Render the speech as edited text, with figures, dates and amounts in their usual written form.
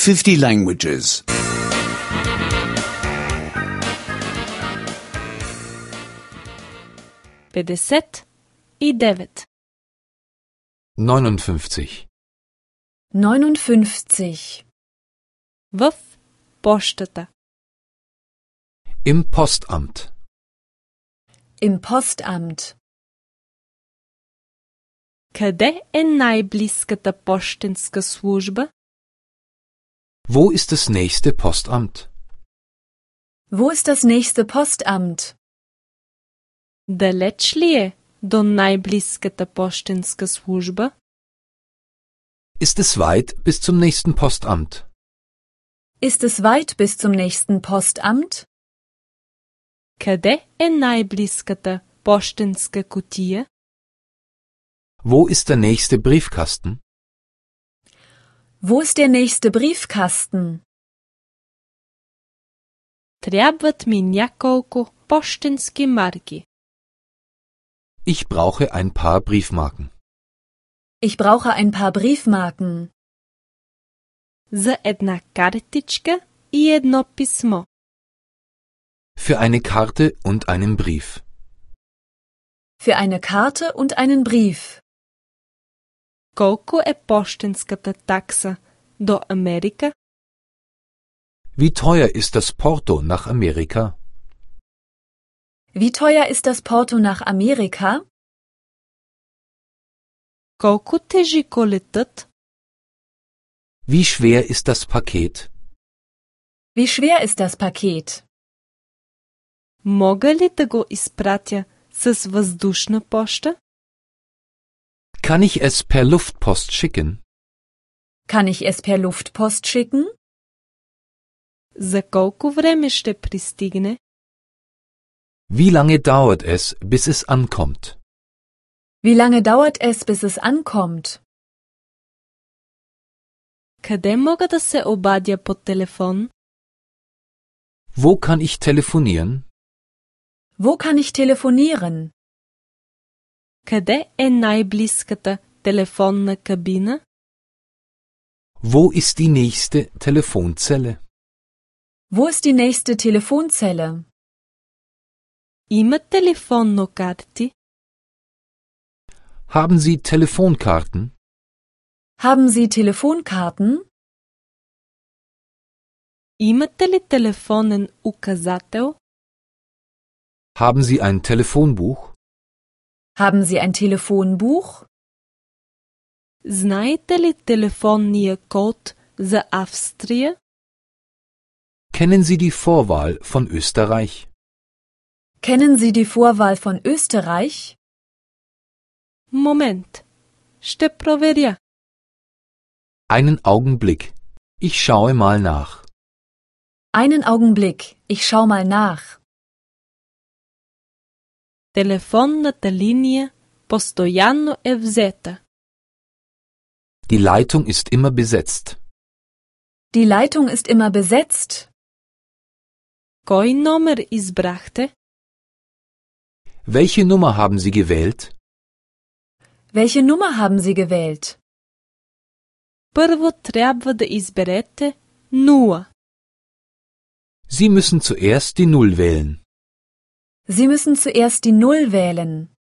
50 languages. 59. 59. 59. В пощата. Im Postamt. Im Postamt. Къде е най-близката пощенска служба? Wo ist das nächste Postamt? Wo ist das nächste Postamt? Далеч ли е до най-близката пощенска служба? Ist es weit bis zum nächsten Postamt? Ist es weit bis zum nächsten Postamt? Къде е най-близката пощенска кутия? Wo ist der nächste Briefkasten? Wo ist der nächste Briefkasten? Трябват ми няколко пощенски марки. Ich brauche ein paar Briefmarken. Ich brauche ein paar Briefmarken. За една картичка и едно писмо. Für eine Karte und einen Brief. Für eine Karte und einen Brief. Колко е пощенската такса до Америка? Wie teuer ist das Porto nach Amerika? Wie teuer ist das Porto nach Amerika? Колко тежи колетът? Wie schwer ist das Paket? Wie schwer ist das Paket? Мога ли да го изпратя с въздушна поща? Kann ich es per Luftpost schicken? Kann ich es per Luftpost schicken? За колко време ще пристигне? Wie lange dauert es, bis es ankommt? Wie lange dauert es, bis es ankommt? Къде мога да се обадя по телефон? Wo kann ich telefonieren? Wo kann ich telefonieren? Къде е най-близката телефонна кабина? Wo ist die nächste Telefonzelle? Wo ist die nächste Telefonzelle? Има телефонно карти? Haben Sie Telefonkarten? Haben Sie Telefonkarten? Имате ли телефонен указател? Haben Sie ein Telefonbuch? Haben Sie ein Telefonbuch? Знаете ли телефонния код за Австрия? Kennen Sie die Vorwahl von Österreich? Kennen Sie die Vorwahl von Österreich? Момент. Ще проверя. Einen Augenblick. Ich schaue mal nach. Einen Augenblick, ich schau mal nach. Телефонната линия постоянно е взета. Die Leitung ist immer besetzt. Die Leitung ist immer besetzt. Кой номер избрахте? Welche Nummer haben Sie gewählt? Welche Nummer haben Sie gewählt? Първо трябва да изберете 0. Sie müssen zuerst die Null wählen. Sie müssen zuerst die Null wählen.